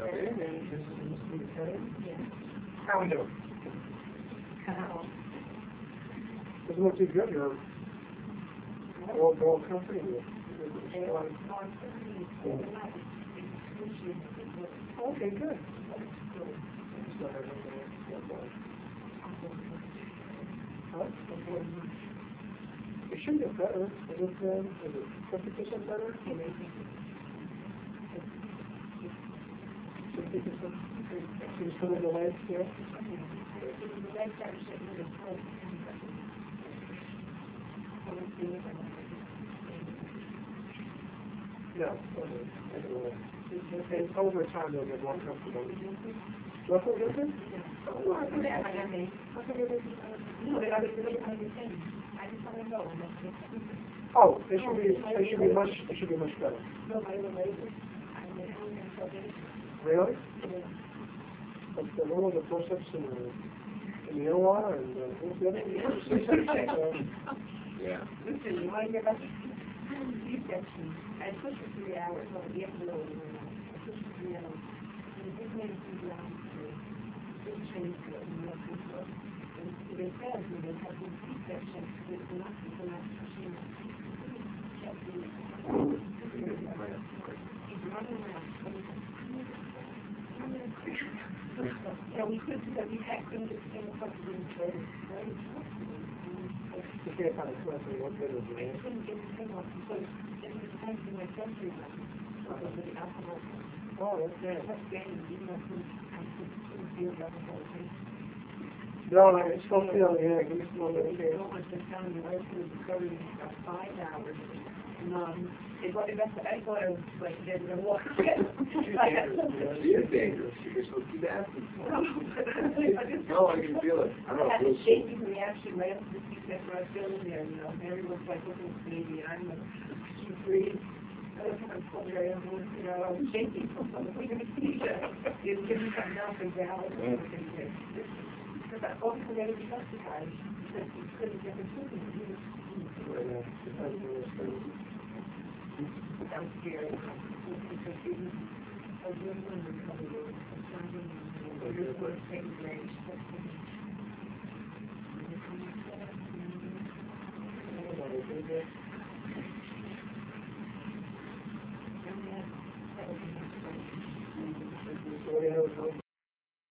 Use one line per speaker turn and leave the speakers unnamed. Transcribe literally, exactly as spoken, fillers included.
How we doing? Doesn't look too good. You're all ball company. Okay, good. Huh? It should get better. Is it, um, is it fifty percent better? fifty percent? Can you put in the legs here? No. And over time they'll get more comfortable. Russell Wilson? Oh, I think that's my name. No, they understand. I just want to know. Oh, it should be, it should be much, it should be much better. Really? But the one of the push-ups in the, in the O R and uh, what's the other? Yeah. Listen, you want to get back to C-section? I push for three hours over the episode. I push for three hours. And it just made me feel like it changed it. And they said when they had this C-section, it's not people not pushing. He's running around. Yeah, we could do that. We had them just in the front of the room. You can't find a question. What good is it? I couldn't get the thing off because it was time to my sensory lesson. So it was the alcohol. Oh, that's good. That's good. Even though I couldn't feel the alcohol. No, I still feel, yeah, give me some more little bit. I don't want to tell you, I was discovering about five hours. And, um, it was, I thought I was like dead in the water.
She is dangerous. You're supposed to be dancing. No, I can feel it. I don't know.
I had a shaking reaction right up to the seat after I fell in there, you know. Mary was like looking at me, and I'm like, she breathed. I was kind of told her, you know, I was shaking from something. We're going to see that. It was giving me some down and down. Because I thought we were going to be justified. Because he couldn't get the shooting. That was scary. Because he was a good woman coming in. This was taking range. Thank you.